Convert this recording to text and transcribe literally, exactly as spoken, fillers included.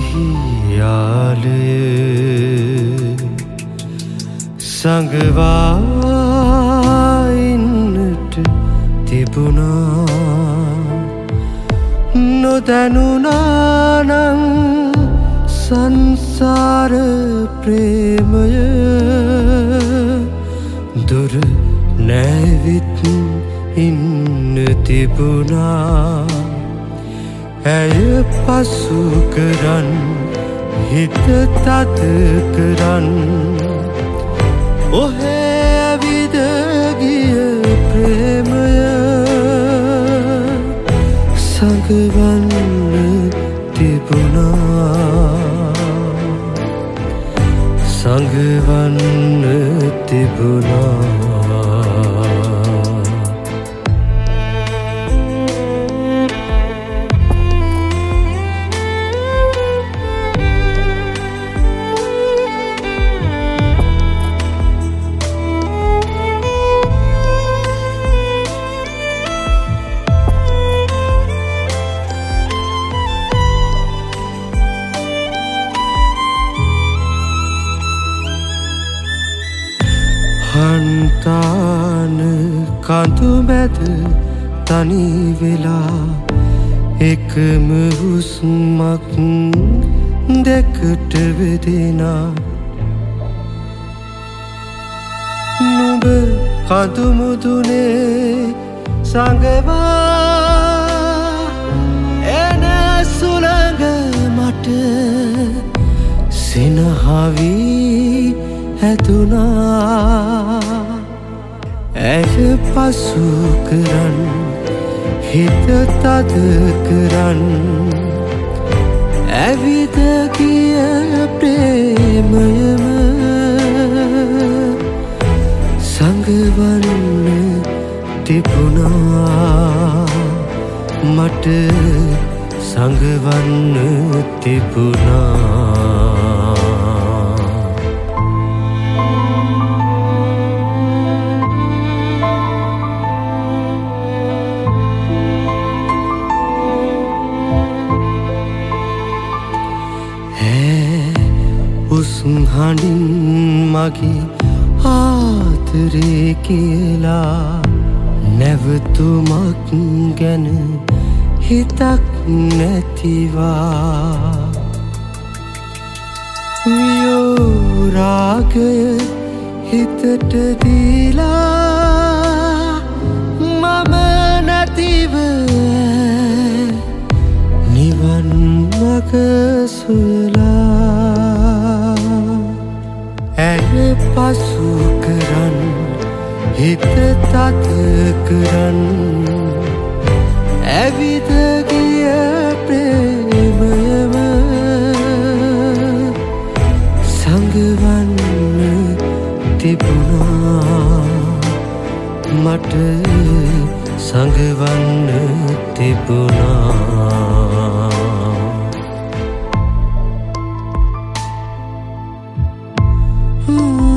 හියාලය සංගවා ඉන්නට තිබුණා නොදැනුණානම් සංසාර ප්‍රේමය දුර නැවිත් ඉන්න තිබුණා ඇය පසු කරන් හිත තද කරන් ඔහේ ඇවිද ගිය ප්‍රේමය සංගවන්න තිබුණා සංගවන්න තිබුණා හන්තාන කඳු මැද තනි වෙලා එකම හුස්මක් දෙකට වෙදෙනා නුඹ කඳු මුදුනේ සංගවා එන සුළඟ මට සිනහවී හැදුනා ඇය පසු කරන් හිත තද කරන් ඇවිද ගිය ප්‍රේමයම සංගවන්න තිබුණා මට සංගවන්න තිබුණා හඬින් මගේ ආදරේ කියලා නැවතුමක් ගැන හිතක් නැතිවා වියෝරාගය හිතට දීලා මම නැතිව නිවන් මඟ සොයලා ඇය පසු කරන් හිත තද කරන් ඇවිද ගිය ප්‍රේමයම සංගවන්න තිබුණා මට සංගවන්න තිබුණා Ooh.